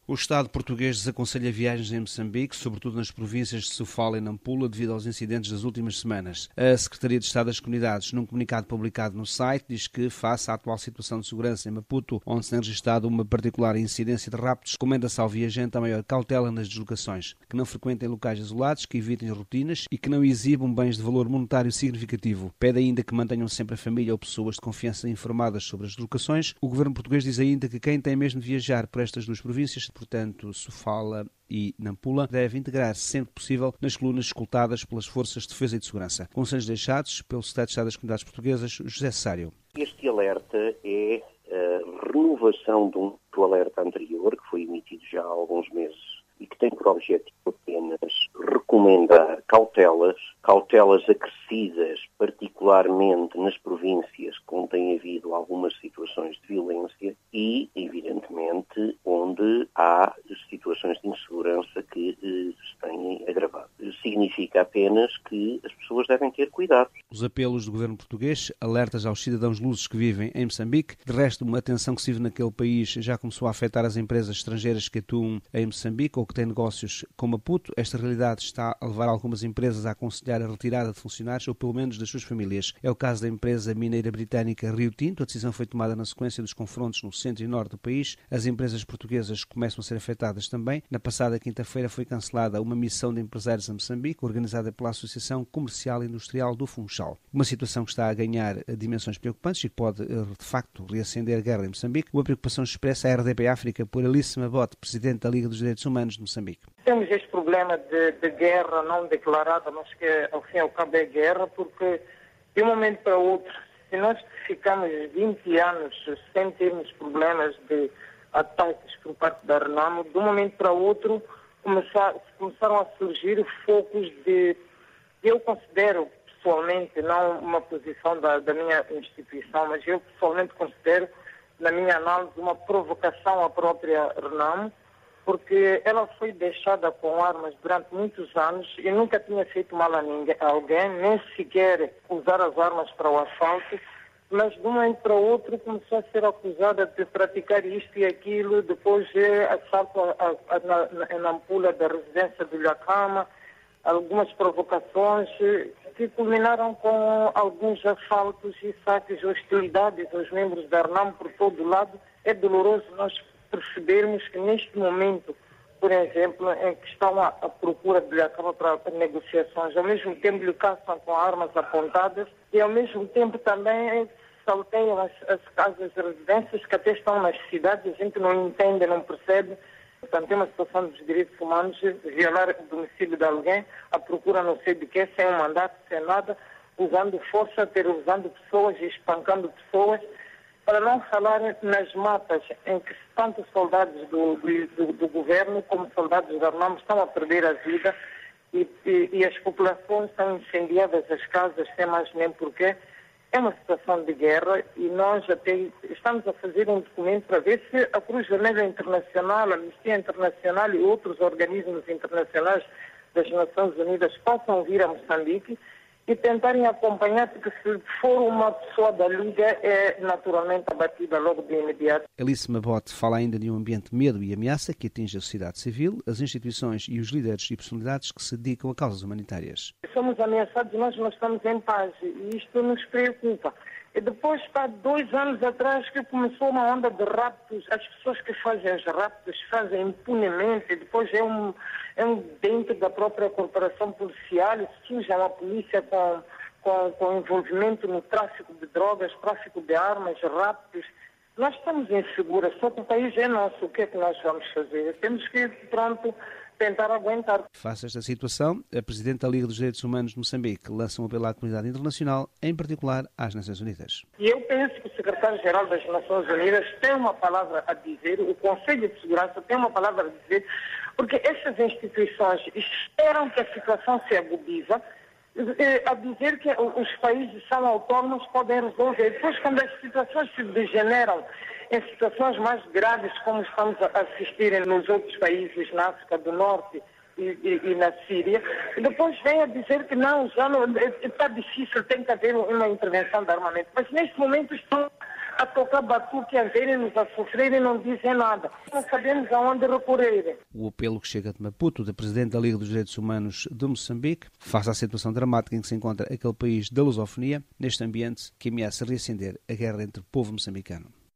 O Estado português desaconselha viagens em Moçambique, sobretudo nas províncias de Sofala e Nampula, devido aos incidentes das últimas semanas. A Secretaria de Estado das Comunidades, num comunicado publicado no site, diz que, face à atual situação de segurança em Maputo, onde se tem registrado uma particular incidência de raptos, recomenda-se ao viajante a maior cautela nas deslocações, que não frequentem locais isolados, que evitem rotinas e que não exibam bens de valor monetário significativo. Pede ainda que mantenham sempre a família ou pessoas de confiança informadas sobre as deslocações. O governo português diz ainda que quem tem mesmo de viajar por estas duas províncias, portanto, Sofala e Nampula, deve integrar-se sempre possível nas colunas escoltadas pelas Forças de Defesa e de Segurança. Conselhos deixados pelo Secretário de Estado das Comunidades Portuguesas, José Cessário. Este alerta é a renovação de um alerta anterior, que foi emitido já há alguns meses e que tem por objetivo apenas recomendar cautelas acrescidas, particularmente nas províncias onde tem havido algumas situações de violência e, evidentemente, onde há situações de insegurança que se têm agravado. Significa apenas que as pessoas devem ter cuidado. Os apelos do governo português, alertas aos cidadãos lusos que vivem em Moçambique. De resto, uma tensão que se vive naquele país já começou a afetar as empresas estrangeiras que atuam em Moçambique ou que têm negócios com Maputo. Esta realidade está a levar algumas empresas a aconselhar a retirada de funcionários ou pelo menos das suas famílias. É o caso da empresa mineira britânica Rio Tinto. A decisão foi tomada na sequência dos confrontos no centro e norte do país. As empresas portuguesas começam a ser afetadas também. Na passada quinta-feira foi cancelada uma missão de empresários a Moçambique, organizada pela Associação Comercial e Industrial do Funchal. Uma situação que está a ganhar dimensões preocupantes e que pode, de facto, reacender a guerra em Moçambique. Uma preocupação expressa à RDP África por Alice Mabote, presidente da Liga dos Direitos Humanos de Moçambique. Temos este problema de guerra não declarada, mas que ao fim e ao cabo é guerra, porque de um momento para outro, se nós ficamos 20 anos sem termos problemas de ataques por parte da Renamo, de um momento para outro começaram a surgir focos eu considero pessoalmente, não uma posição da minha instituição, mas eu pessoalmente considero, na minha análise, uma provocação à própria Renamo, porque ela foi deixada com armas durante muitos anos e nunca tinha feito mal a alguém, nem sequer usar as armas para o assalto, mas de um momento para o outro começou a ser acusada de praticar isto e aquilo, depois assalto na Nampula da residência do Lhacama, algumas provocações que culminaram com alguns assaltos e saques, hostilidades aos membros da RNAM por todo o lado. É doloroso nós percebermos que neste momento, por exemplo, em que estão à procura de Lhacama para negociações, ao mesmo tempo lhe caçam com armas apontadas e ao mesmo tempo também salteiam as casas de residências que até estão nas cidades, a gente não entende, não percebe. Portanto, tem uma situação dos direitos humanos, violar o domicílio de alguém, a procura não sei de quê, sem um mandato, sem nada, usando força, terrorizando pessoas e espancando pessoas, para não falar nas matas em que tanto soldados do governo como soldados da RNAM estão a perder a vida e as populações são incendiadas, as casas, sem mais nem porquê. É uma situação de guerra e nós até estamos a fazer um documento para ver se a Cruz Vermelha Internacional, a Amnistia Internacional e outros organismos internacionais das Nações Unidas possam vir a Moçambique e tentarem acompanhar, porque se for uma pessoa da Liga, é naturalmente abatida logo de imediato. Alice Mabote fala ainda de um ambiente de medo e ameaça que atinge a sociedade civil, as instituições e os líderes e personalidades que se dedicam a causas humanitárias. Somos ameaçados, nós não estamos em paz e isto nos preocupa. E depois, há 2 anos atrás, que começou uma onda de raptos, as pessoas que fazem os raptos fazem impunemente, e depois é um dentro da própria corporação policial, surge a polícia com envolvimento no tráfico de drogas, tráfico de armas, raptos. Nós estamos inseguras, só que o país é nosso, o que é que nós vamos fazer? Temos que, tentar aguentar. Face a esta situação, a Presidente da Liga dos Direitos Humanos de Moçambique lança um apelo à comunidade internacional, em particular às Nações Unidas. E eu penso que o Secretário-Geral das Nações Unidas tem uma palavra a dizer, o Conselho de Segurança tem uma palavra a dizer, porque essas instituições esperam que a situação se agudize, a dizer que os países são autónomos, podem resolver. Depois, quando as situações se degeneram em situações mais graves, como estamos a assistir nos outros países, na África do Norte e na Síria, e depois vem a dizer que não, já não está difícil, tem que haver uma intervenção de armamento. Mas neste momento estão a tocar batuque, a verem-nos a sofrer e não dizem nada. Não sabemos aonde recorrer. O apelo que chega de Maputo, da Presidente da Liga dos Direitos Humanos de Moçambique, face à situação dramática em que se encontra aquele país da lusofonia, neste ambiente que ameaça reacender a guerra entre o povo moçambicano.